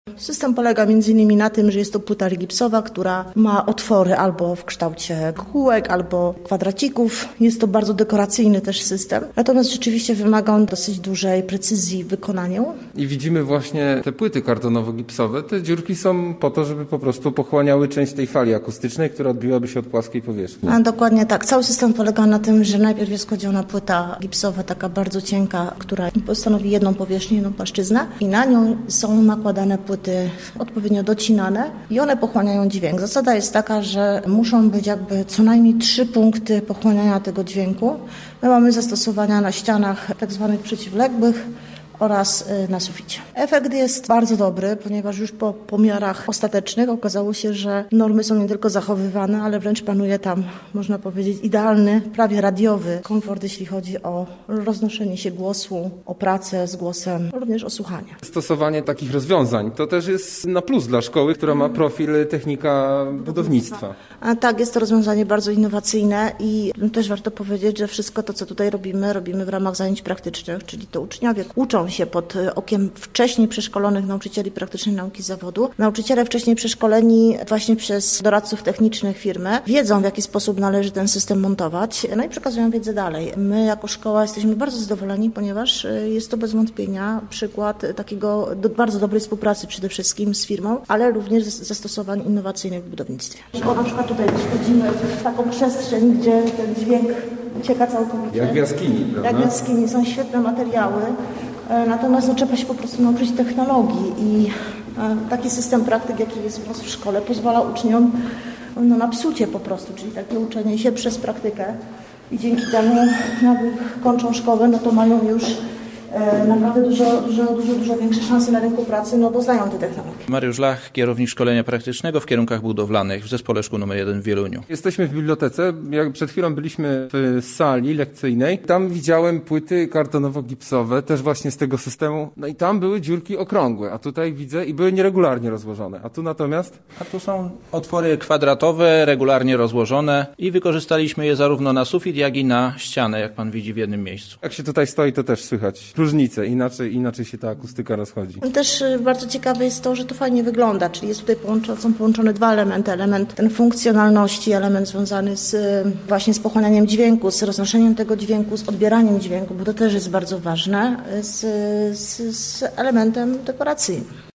System polega m.in. na tym, że jest to płyta gipsowa, która ma otwory albo w kształcie kółek, albo kwadracików. Jest to bardzo dekoracyjny też system. Natomiast rzeczywiście wymaga on dosyć dużej precyzji w wykonaniu. I widzimy właśnie te płyty kartonowo-gipsowe. Te dziurki są po to, żeby po prostu pochłaniały część tej fali akustycznej, która odbiłaby się od płaskiej powierzchni. A dokładnie tak. Cały system polega na tym, że najpierw jest kładziona płyta gipsowa, taka bardzo cienka, która stanowi jedną powierzchnię, jedną płaszczyznę i na nią są nakładane płyty odpowiednio docinane i one pochłaniają dźwięk. Zasada jest taka, że muszą być jakby co najmniej 3 punkty pochłaniania tego dźwięku. My mamy zastosowania na ścianach tak zwanych przeciwległych oraz na suficie. Efekt jest bardzo dobry, ponieważ już po pomiarach ostatecznych okazało się, że normy są nie tylko zachowywane, ale wręcz panuje tam, można powiedzieć, idealny, prawie radiowy komfort, jeśli chodzi o roznoszenie się głosu, o pracę z głosem, również o słuchanie. Stosowanie takich rozwiązań to też jest na plus dla szkoły, która ma profil technika budownictwa. A tak, jest to rozwiązanie bardzo innowacyjne i też warto powiedzieć, że wszystko to, co tutaj robimy w ramach zajęć praktycznych, czyli to uczniowie uczą się pod okiem wcześniej przeszkolonych nauczycieli praktycznej nauki zawodu. Nauczyciele wcześniej przeszkoleni właśnie przez doradców technicznych firmy wiedzą, w jaki sposób należy ten system montować, no i przekazują wiedzę dalej. My jako szkoła jesteśmy bardzo zadowoleni, ponieważ jest to bez wątpienia przykład takiego bardzo dobrej współpracy przede wszystkim z firmą, ale również zastosowań innowacyjnych w budownictwie. O, na przykład tutaj wchodzimy w taką przestrzeń, gdzie ten dźwięk ucieka całkowicie. Jak w jaskini, prawda? Jak w jaskini. Są świetne materiały. Natomiast trzeba się po prostu nauczyć technologii i taki system praktyk, jaki jest u nas w szkole, pozwala uczniom na psucie po prostu, czyli takie uczenie się przez praktykę i dzięki temu, jak kończą szkołę, to mają już naprawdę dużo większe szanse na rynku pracy, bo znają te technologie. Mariusz Lach, kierownik szkolenia praktycznego w kierunkach budowlanych w Zespole Szkół nr 1 w Wieluniu. Jesteśmy w bibliotece. Jak przed chwilą byliśmy w sali lekcyjnej, tam widziałem płyty kartonowo-gipsowe, też właśnie z tego systemu. No i tam były dziurki okrągłe, a tutaj widzę i były nieregularnie rozłożone. A tu natomiast? A tu są otwory kwadratowe, regularnie rozłożone i wykorzystaliśmy je zarówno na sufit, jak i na ścianę, jak pan widzi w jednym miejscu. Jak się tutaj stoi, to też słychać różnice. Inaczej się ta akustyka rozchodzi. Też bardzo ciekawe jest to, że to fajnie wygląda, czyli jest tutaj są połączone 2 elementy. Element ten funkcjonalności, element związany właśnie z pochłanianiem dźwięku, z roznoszeniem tego dźwięku, z odbieraniem dźwięku, bo to też jest bardzo ważne, z elementem dekoracyjnym.